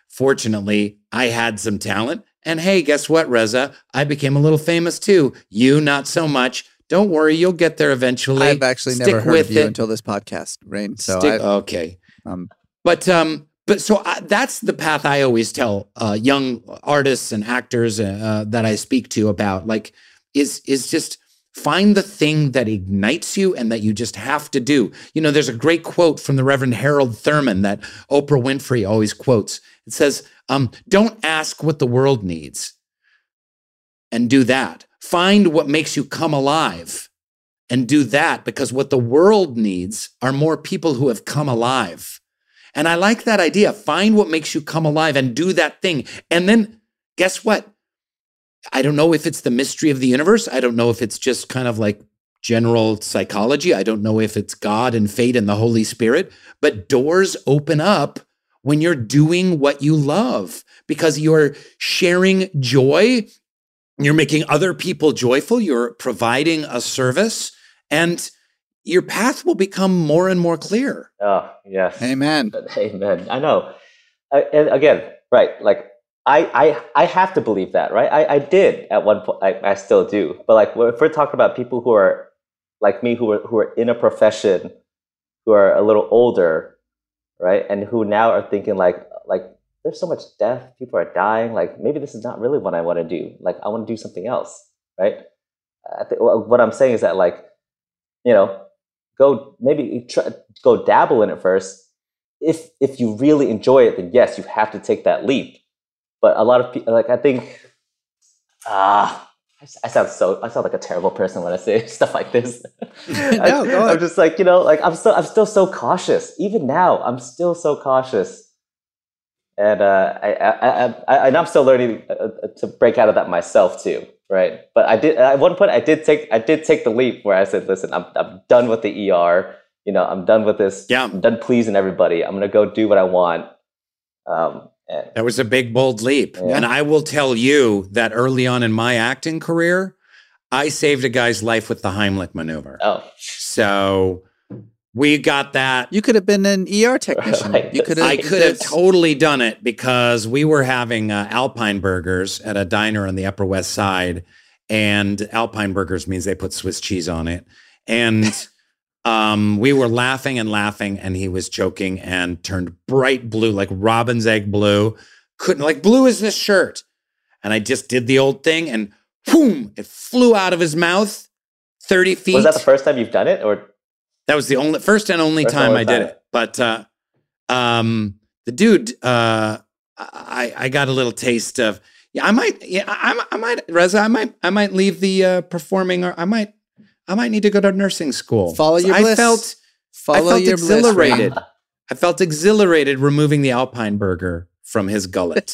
S5: Fortunately, I had some talent. And hey, guess what, Reza? I became a little famous too. You, not so much. Don't worry, you'll get there eventually.
S4: I've actually
S5: Stick
S4: never heard
S5: with
S4: of you
S5: it.
S4: until this podcast, Rain. So
S5: Stick,
S4: I,
S5: okay.
S4: um,
S5: But um, but so I, that's the path I always tell uh, young artists and actors uh, that I speak to about. Like, is is just find the thing that ignites you and that you just have to do. You know, there's a great quote from the Reverend Harold Thurman that Oprah Winfrey always quotes. It says, um, "Don't ask what the world needs, and do that. Find what makes you come alive." And do that, because what the world needs are more people who have come alive. And I like that idea. Find what makes you come alive and do that thing. And then guess what? I don't know if it's the mystery of the universe. I don't know if it's just kind of like general psychology. I don't know if it's God and fate and the Holy Spirit, but doors open up when you're doing what you love because you're sharing joy. You're making other people joyful. You're providing a service. And your path will become more and more clear.
S6: Oh, yes.
S4: Amen.
S6: Amen. I know. I, and again, right, like I, I I have to believe that, right? I, I did at one point. I, I still do. But like if we're talking about people who are like me, who are who are in a profession, who are a little older, right, and who now are thinking like like there's so much death, people are dying. Like maybe this is not really what I want to do. Like I want to do something else, right? I th- what I'm saying is that like, you know, go maybe try, go dabble in it first. If if you really enjoy it, then yes, you have to take that leap. But a lot of people, like I think, ah, I, I sound so I sound like a terrible person when I say stuff like this.
S4: No,
S6: I,
S4: go ahead.
S6: I'm just like, you know, like I'm still I'm still so cautious. Even now, I'm still so cautious, and uh, I, I, I, I and I'm still learning uh, to break out of that myself too. Right, but I did at one point. I did take I did take the leap where I said, "Listen, I'm I'm done with the E R. You know, I'm done with this.
S5: Yeah.
S6: I'm done pleasing everybody. I'm gonna go do what I want." Um, and,
S5: That was a big, bold leap.
S6: Yeah.
S5: And I will tell you that early on in my acting career, I saved a guy's life with the Heimlich maneuver.
S6: oh,
S5: So we got that.
S4: You could have been an E R technician.
S6: Right.
S4: You could have.
S5: I could have totally done it because we were having uh, Alpine burgers at a diner on the Upper West Side. And Alpine burgers means they put Swiss cheese on it. And um, we were laughing and laughing, and he was choking and turned bright blue, like robin's egg blue. Couldn't, like blue as this shirt. And I just did the old thing, and boom, it flew out of his mouth thirty feet.
S6: was that the first time you've done it, or
S5: That was the only first and only
S6: First
S5: time
S6: and only
S5: I did
S6: time.
S5: it. But uh, um, the dude, uh, I I got a little taste of. Yeah, I might. Yeah, I, I might. Reza, I might. I might leave the uh, performing. Or I might. I might need to go to nursing school.
S4: Follow your
S5: I
S4: bliss.
S5: felt.
S4: Follow
S5: I felt
S4: your
S5: exhilarated.
S4: bliss. Rain.
S5: I felt exhilarated removing the Alpine burger from his gullet.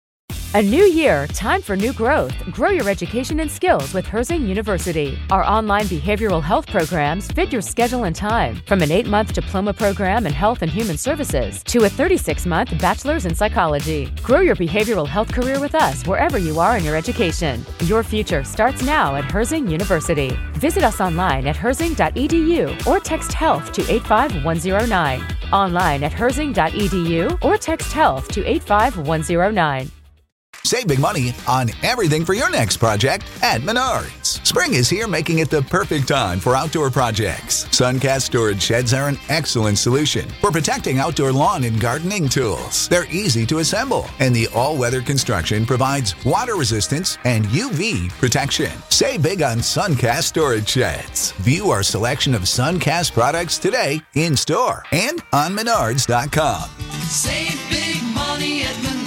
S8: A new year, time for new growth. Grow your education and skills with Herzing University. Our online behavioral health programs fit your schedule and time. From an eight-month diploma program in health and human services to a thirty-six month bachelor's in psychology. Grow your behavioral health career with us wherever you are in your education. Your future starts now at Herzing University. Visit us online at herzing dot e d u or text health to eight five one zero nine. Online at herzing dot e d u or text health to eight five one zero nine.
S9: Save big money on everything for your next project at Menards. Spring is here, making it the perfect time for outdoor projects. Suncast storage sheds are an excellent solution for protecting outdoor lawn and gardening tools. They're easy to assemble, and the all-weather construction provides water resistance and U V protection. Save big on Suncast storage sheds. View our selection of Suncast products today in store and on menards dot com.
S10: Save big money at Menards.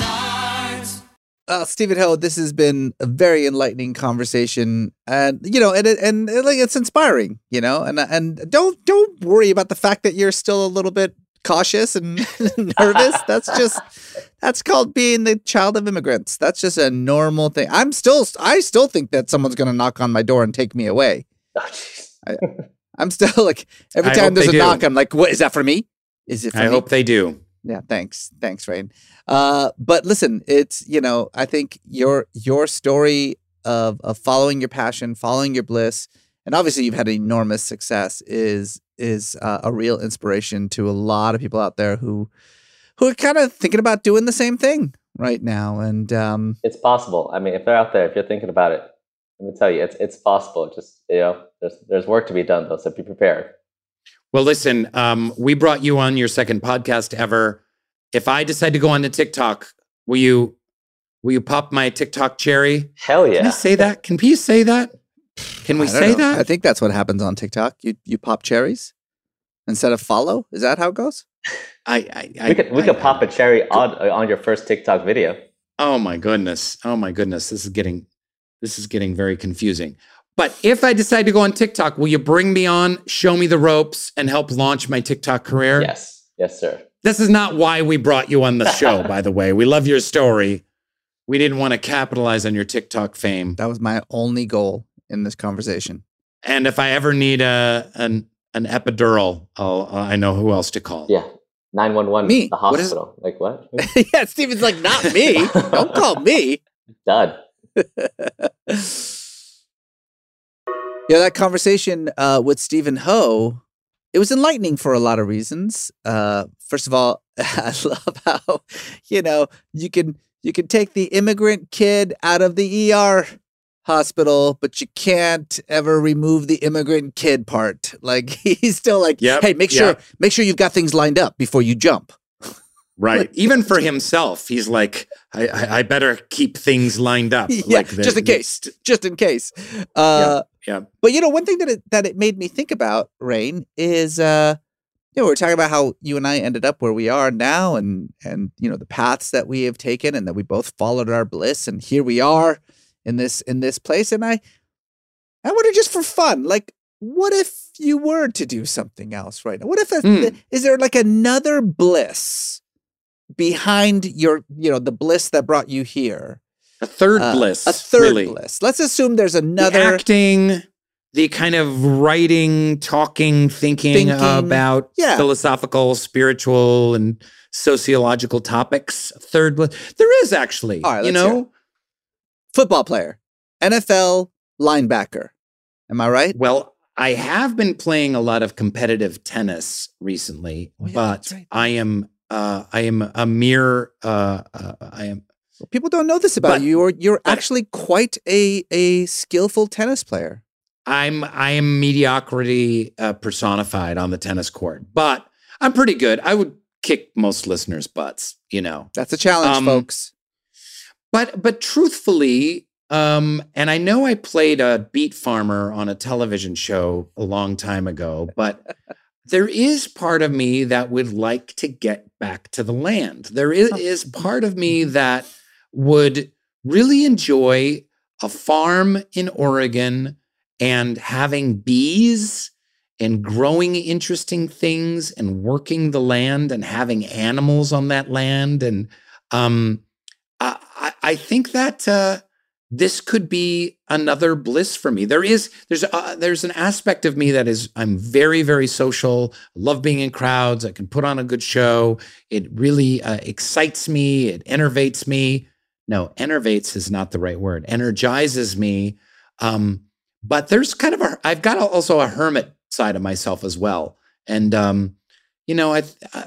S4: Uh, Stephen Ho, this has been a very enlightening conversation, and you know, and and, and like it's inspiring, you know, and and don't don't worry about the fact that you're still a little bit cautious and nervous. That's just that's called being the child of immigrants. That's just a normal thing. I'm still I still think that someone's going to knock on my door and take me away.
S6: oh, jeez.
S4: I, I'm still like every
S5: I
S4: time
S5: hope
S4: there's
S5: they
S4: a
S5: do.
S4: knock, I'm like, what is that for me? Is it for
S5: I
S4: me?
S5: hope they do.
S4: Yeah, thanks. Thanks, Rain. Uh, but listen, it's, you know, I think your your story of of following your passion, following your bliss, and obviously you've had enormous success is is uh, a real inspiration to a lot of people out there who who are kind of thinking about doing the same thing right now. And um,
S6: it's possible. I mean, if they're out there, if you're thinking about it, let me tell you, it's it's possible. Just, you know, there's there's work to be done though, so be prepared.
S5: Well, listen, um, we brought you on your second podcast ever. If I decide to go on to TikTok, will you will you pop my TikTok cherry?
S6: Hell yeah!
S5: Can I say that? Can we say that? Can we
S4: I don't
S5: say
S4: know.
S5: that?
S4: I think that's what happens on TikTok. You you pop cherries instead of follow. Is that how it goes?
S5: I, I,
S6: we could we
S5: I,
S6: could
S5: I,
S6: pop a cherry on on your first TikTok video.
S5: Oh my goodness! Oh my goodness! This is getting this is getting very confusing. But if I decide to go on TikTok, will you bring me on, show me the ropes, and help launch my TikTok career?
S6: Yes, yes, sir.
S5: This is not why we brought you on the show, by the way. We love your story. We didn't want to capitalize on your TikTok fame.
S4: That was my only goal in this conversation.
S5: And if I ever need a an an epidural, I'll uh, I know who else to call.
S6: Yeah. nine one one,
S4: me.
S6: The hospital. What like what?
S4: Yeah, Steven's like, not me. Don't call me.
S6: Done.
S4: Yeah, that conversation uh, with Stephen Ho, it was enlightening for a lot of reasons. Uh, first of all, I love how, you know, you can you can take the immigrant kid out of the E R hospital, but you can't ever remove the immigrant kid part. Like he's still like,
S5: yep,
S4: hey, make
S5: yep.
S4: sure make sure you've got things lined up before you jump.
S5: Right. Even for himself, he's like, I, I, I better keep things lined up.
S4: Yeah,
S5: like the,
S4: just in case.
S5: The,
S4: just in case. Uh,
S5: yeah, yeah.
S4: But, you know, one thing that it, that it made me think about, Rain, is, uh, you know, we're talking about how you and I ended up where we are now and, and, you know, the paths that we have taken and that we both followed our bliss. And here we are in this in this place. And I, I wonder just for fun, like, what if you were to do something else right now? What if, a,
S5: mm.
S4: is there like another bliss behind your, you know, the bliss that brought you here?
S5: A third
S4: uh,
S5: bliss.
S4: A third
S5: really.
S4: bliss. Let's assume there's another.
S5: The acting, the kind of writing, talking, thinking,
S4: Thinking,
S5: about
S4: yeah.
S5: philosophical, spiritual, and sociological topics. A third bliss. There is actually,
S4: All right,
S5: you
S4: let's hear
S5: know.
S4: it. Football player, N F L linebacker. Am I right?
S5: Well, I have been playing a lot of competitive tennis recently,
S4: Oh, yeah,
S5: but
S4: that's right.
S5: I am uh, I am a mere uh, uh, I am
S4: Well, people don't know this about
S5: But-
S4: you. You're you're
S5: but-
S4: actually quite a a skillful tennis player.
S5: I'm I am mediocrity uh, personified on the tennis court, but I'm pretty good. I would kick most listeners' butts, you know.
S4: That's a challenge,
S5: Um,
S4: folks.
S5: But but truthfully, um, and I know I played a beet farmer on a television show a long time ago, but there is part of me that would like to get back to the land. There is, is part of me that would really enjoy a farm in Oregon and having bees and growing interesting things and working the land and having animals on that land. And um, I, I think that uh, this could be another bliss for me. There is, there's, uh, there's an aspect of me that is, I'm very, very social. I love being in crowds. I can put on a good show. It really uh, excites me. It enervates me. No, enervates is not the right word. Energizes me. Um, but there's kind of a, I've got also a hermit side of myself as well. And, um, you know, I, I,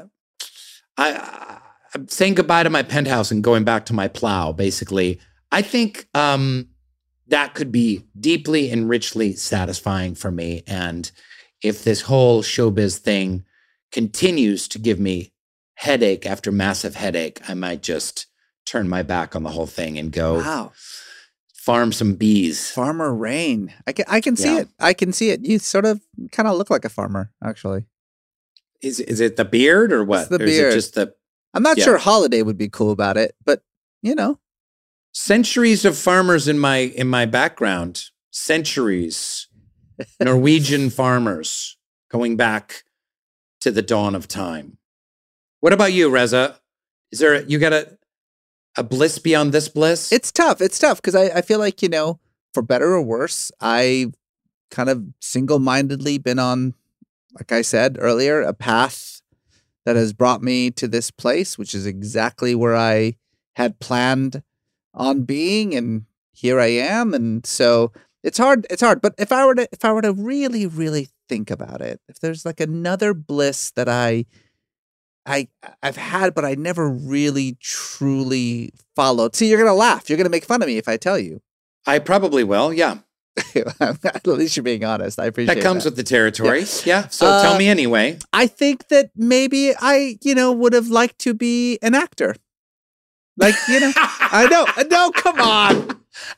S5: I, I'm saying goodbye to my penthouse and going back to my plow, basically. I think um, that could be deeply and richly satisfying for me. And if this whole showbiz thing continues to give me headache after massive headache, I might just turn my back on the whole thing and go
S4: Wow.
S5: farm some bees.
S4: Farmer Rain. I can I can see
S5: Yeah.
S4: it. I can see it. You sort of kind of look like a farmer, actually.
S5: Is is it the beard or what?
S4: It's the
S5: Or is
S4: beard.
S5: it just the
S4: I'm not
S5: Yeah.
S4: sure Holiday would be cool about it, but you know.
S5: centuries of farmers in my in my background? Centuries. Norwegian farmers going back to the dawn of time. What about you, Reza? Is there you got a a bliss beyond this bliss?
S4: It's tough. It's tough because I, I feel like, you know, for better or worse, I've kind of single-mindedly been on, like I said earlier, a path that has brought me to this place, which is exactly where I had planned on being, and here I am. And so it's hard. It's hard. But if I were to, if I were to really, really think about it, if there's like another bliss that I I I've had, but I never really truly followed. See, you're gonna laugh. You're gonna make fun of me if I tell you.
S5: I probably will. Yeah.
S4: At least you're being honest. I appreciate
S5: That comes
S4: that.
S5: with the territory. Yeah. yeah. So
S4: Uh,
S5: tell me anyway.
S4: I think that maybe I, you know, would have liked to be an actor. Like, you know, I know. No, come on.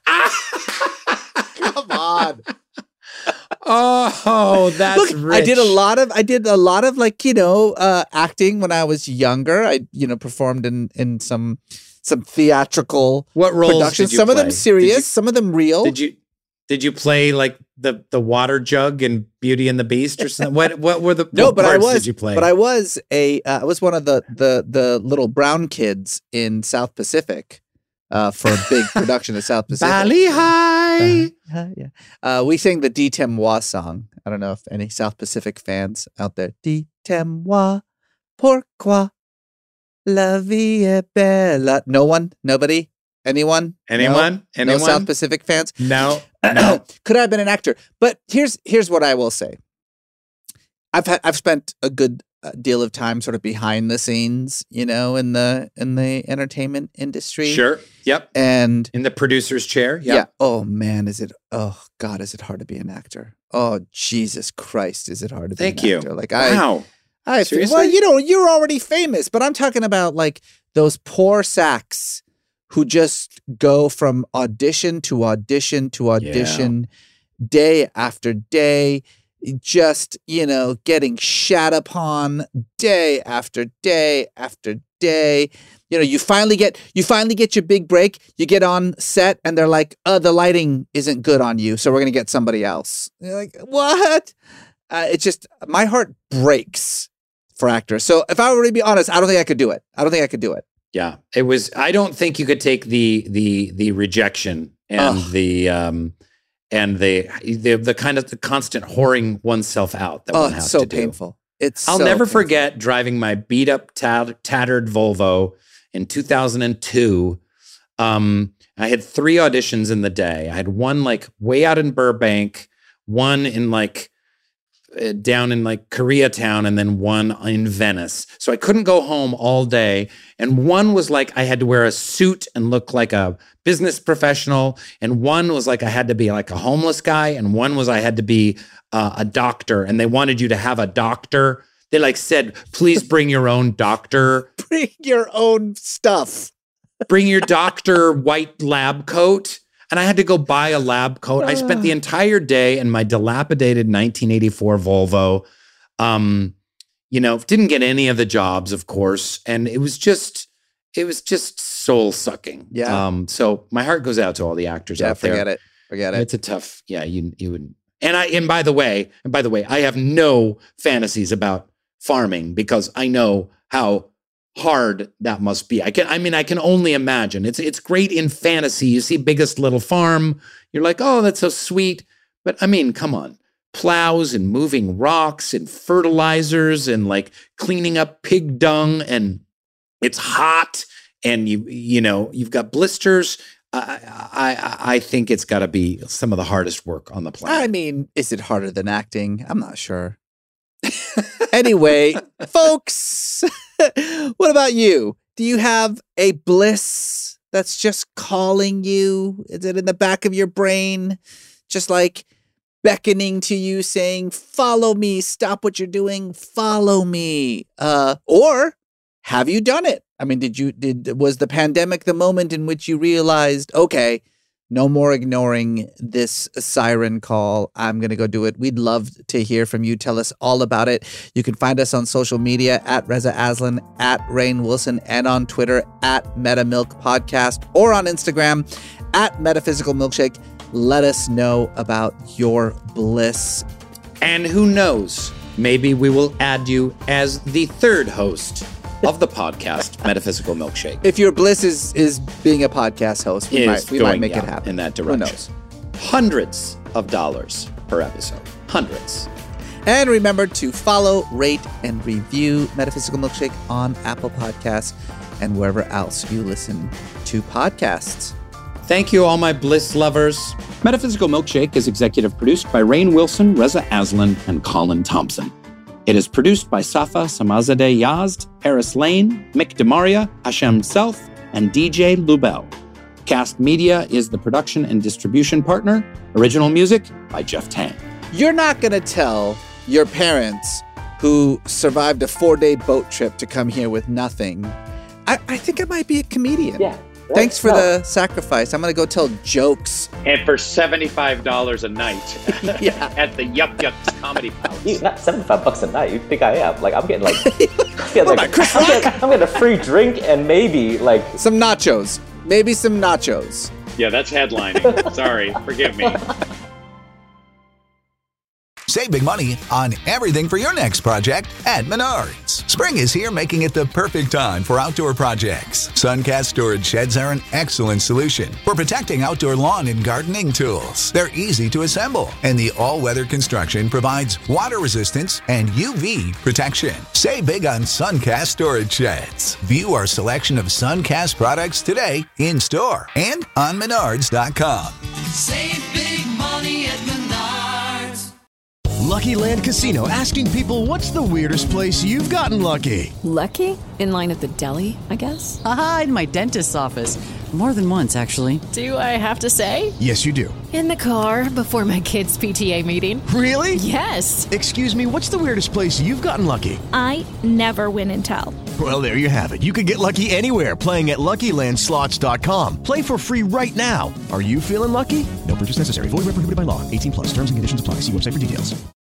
S4: Come on.
S5: Oh, that's
S4: Look,
S5: rich.
S4: I did a lot of I did a lot of like, you know, uh, acting when I was younger. I, you know, performed in in some some theatrical
S5: What roles
S4: productions.
S5: did you
S4: Some of them
S5: play?
S4: serious,
S5: Did you-
S4: some of them real.
S5: Did you did you play like the the water jug in Beauty and the Beast or something? What what were the
S4: No,
S5: what
S4: but I
S5: parts
S4: was
S5: did you play?
S4: but I was a uh, I was one of the the the little brown kids in South Pacific uh, for a big production of South Pacific.
S5: Bali High.
S4: Uh, yeah. Uh, we sang the Dis-moi song. I don't know if any South Pacific fans out there. Dis-moi, pourquoi la vie est belle. No one? Nobody? Anyone?
S5: Anyone?
S4: No?
S5: Anyone?
S4: No South Pacific fans?
S5: No. No.
S4: Could I have been an actor? But here's here's what I will say. I've had, I've spent a good uh, deal of time sort of behind the scenes, you know, in the in the entertainment industry.
S5: Sure. Yep.
S4: And
S5: In the producer's chair.
S4: yeah.
S5: Yep.
S4: Oh man, is it? Oh God, is it hard to be an actor? Oh Jesus Christ, is it hard to be
S5: Thank
S4: an
S5: you.
S4: actor? Like I,
S5: Wow.
S4: I
S5: Seriously?
S4: well, you know, you're already famous, but I'm talking about like those poor sacks who just go from audition to audition to audition, day after day, just you know, getting shat upon day after day after day. You know, you finally get you finally get your big break. You get on set, and they're like, "Uh, the lighting isn't good on you, so we're gonna get somebody else." You're like, "What?" Uh, it's just my heart breaks for actors. So if I were to be honest, I don't think I could do it. I don't think I could do it.
S5: Yeah. It was I don't think you could take the the the rejection and
S4: Ugh.
S5: the um and the, the the kind of the constant whoring oneself out that
S4: Oh,
S5: one
S4: it's
S5: has
S4: so
S5: to do.
S4: painful. It's
S5: I'll
S4: so
S5: never
S4: painful.
S5: forget driving my beat up, tat- tattered Volvo in two thousand two. Um, I had three auditions in the day. I had one like way out in Burbank, one in like uh, down in like Koreatown, and then one in Venice. So I couldn't go home all day. And one was like I had to wear a suit and look like a business professional. And one was like I had to be like a homeless guy. And one was I had to be uh, a doctor. And they wanted you to have a doctor. They like said, please bring your own doctor.
S4: Bring your own stuff.
S5: Bring your doctor white lab coat. And I had to go buy a lab coat. I spent the entire day in my dilapidated nineteen eighty-four Volvo. Um, you know, didn't get any of the jobs, of course. And it was just, it was just soul sucking.
S4: Yeah.
S5: Um, so my heart goes out to all the actors
S4: Yeah,
S5: out there.
S4: forget it. Forget it.
S5: It's a tough, yeah, you, you would. And I, and by the way, and by the way, I have no fantasies about farming because I know how hard that must be. I can, I mean, I can only imagine. It's, it's great in fantasy. You see Biggest Little Farm. You're like, oh, that's so sweet. But I mean, come on, plows and moving rocks and fertilizers and like cleaning up pig dung, and it's hot and you, you know, you've got blisters. I, I, I think it's got to be some of the hardest work on the planet.
S4: I mean, is it harder than acting? I'm not sure. Anyway, folks, what about you? Do you have a bliss that's just calling you? Is it in the back of your brain? Just like beckoning to you, saying, follow me, stop what you're doing, follow me. Uh, or have you done it? I mean, did you, did, was the pandemic the moment in which you realized, okay, no more ignoring this siren call. I'm going to go do it. We'd love to hear from you. Tell us all about it. You can find us on social media at Reza Aslan, at Rainn Wilson, and on Twitter at MetaMilk Podcast, or on Instagram at Metaphysical Milkshake. Let us know about your bliss.
S5: And who knows, maybe we will add you as the third host of the podcast, Metaphysical Milkshake.
S4: If your bliss is is being a podcast host, we,
S5: Is
S4: might, we
S5: going,
S4: might make
S5: yeah,
S4: it happen.
S5: in that
S4: Who
S5: direction.
S4: knows?
S5: Hundreds of dollars per episode. Hundreds.
S4: And remember to follow, rate, and review Metaphysical Milkshake on Apple Podcasts and wherever else you listen to podcasts.
S5: Thank you, all my bliss lovers. Metaphysical Milkshake is executive produced by Rainn Wilson, Reza Aslan, and Colin Thompson. It is produced by Safa Samazadeh Yazd, Paris Lane, Mick DeMaria, Hashem Self, and D J Lubel. Cast Media is the production and distribution partner. Original music by Jeff Tang.
S4: You're not going to tell your parents who survived a four-day boat trip to come here with nothing. I, I think I might be a comedian.
S6: Yeah. Right?
S4: Thanks for
S6: No.
S4: the sacrifice. I'm going to go tell jokes.
S7: And for seventy-five dollars a night
S4: Yeah.
S7: at the Yuck Yucks Comedy Palace.
S6: You, not seventy-five bucks a night. You think I am? Like I'm getting like, I'm getting,
S4: What
S6: like
S4: am I, Chris
S6: I'm, getting, I'm getting a free drink and maybe like
S4: Some nachos. Maybe some nachos.
S7: Yeah, that's headlining. Sorry, forgive me.
S9: Save big money on everything for your next project at Menards. Spring is here, making it the perfect time for outdoor projects. Suncast storage sheds are an excellent solution for protecting outdoor lawn and gardening tools. They're easy to assemble, and the all-weather construction provides water resistance and U V protection. Save big on Suncast storage sheds. View our selection of Suncast products today in store and on menards dot com.
S10: Save big money at Menards.
S11: Lucky Land Casino, asking people, what's the weirdest place you've gotten lucky?
S12: Lucky? In line at the deli, I guess?
S13: Aha, in my dentist's office. More than once, actually.
S12: Do I have to say?
S11: Yes, you do.
S12: In the car before my kids' P T A meeting.
S11: Really?
S12: Yes.
S11: Excuse me, what's the weirdest place you've gotten lucky?
S14: I never win and tell.
S11: Well, there you have it. You can get lucky anywhere, playing at Lucky Land Slots dot com. Play for free right now. Are you feeling lucky? No purchase necessary. Void where prohibited by law. eighteen plus. Terms and conditions apply. See website for details.